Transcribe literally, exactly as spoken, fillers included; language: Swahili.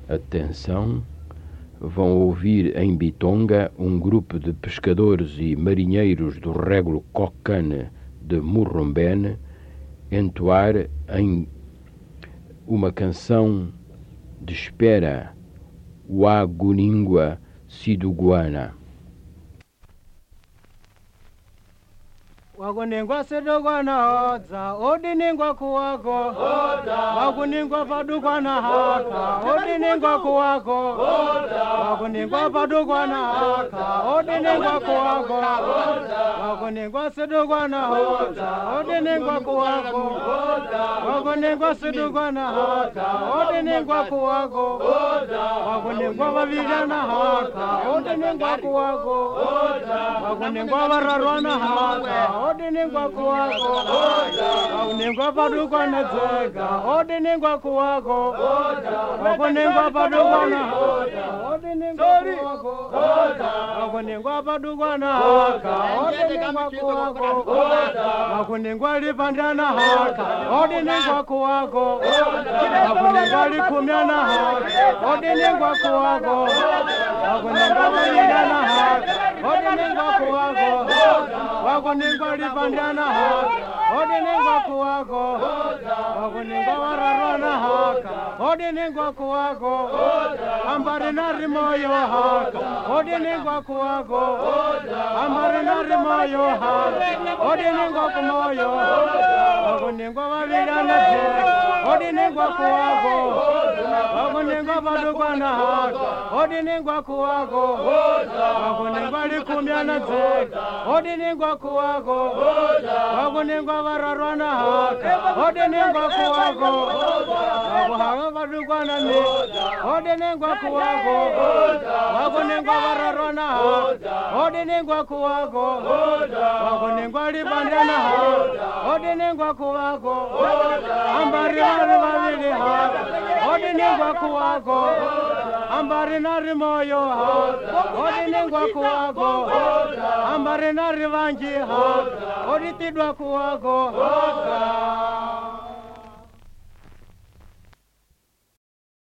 Atenção, vão ouvir em Bitonga um grupo de pescadores e marinheiros do régulo Cocane de Murrumbene entoar em uma canção de espera, Waguningua Siduguana. Waguningwa sidugwana hoza, odiningwa kuwako hoza. Waguningwa padugwana haka, odiningwa kuwako hoza. Waguningwa padugwana haka, odiningwa kuwako hoza. Waguningwa sidugwana hoza, odiningwa kuwako hoza. Waguningwa sidugwana haka, odiningwa kuwako hoza. Waguningwa vavijana haka, odiningwa kuwako hoza. Waguningwa vararwana haka, odiningwa kuwako hoza. Waguningwa padugwana zega, odiningwa kuwako hoza. Waguningwa padugwana hoza, odiningwa kuwako hoza. Waguningwa padugwana haka, odiningwa kuwako hoza. Waguningwa lipandana haka, odiningwa kuwako hoza. Waguningwa likumyana haka, odiningwa kuwako hoza. Waguningwa validana haka, odiningwa kuwako hoza. Waguningwa lipandana haka, odiningwa kuwako hoza. Waguningwa wararwana haka, odiningwa kuwako hoza. Ambari nari moyo haka, odiningwa kuwako hoza. Ambari nari moyo haka, odiningwa kumoyo hoza. Waguningwa vavirana zeka, odiningwa kuwako hoza. Waguningwa padugwana haka, odiningwa kuwako hoza. Waguningwa likumyana zeka, odiningwa kuwako hoza. Waguningwa vararwana haka, odiningwa kuwako hoza. Waguhanga padugwana ni, odiningwa kuwako hoza. Waguningwa vararwana haka, odiningwa kuwako hoza. Waguningwa lipandana haka, odiningwa kuwako hoza. Ambari nari vavili haka, odiningwa kuwako hoza. Ambari nari moyo haka, odiningwa kuwako hoza. Ambari nari vanji haka, oditidwa kuwako hoza.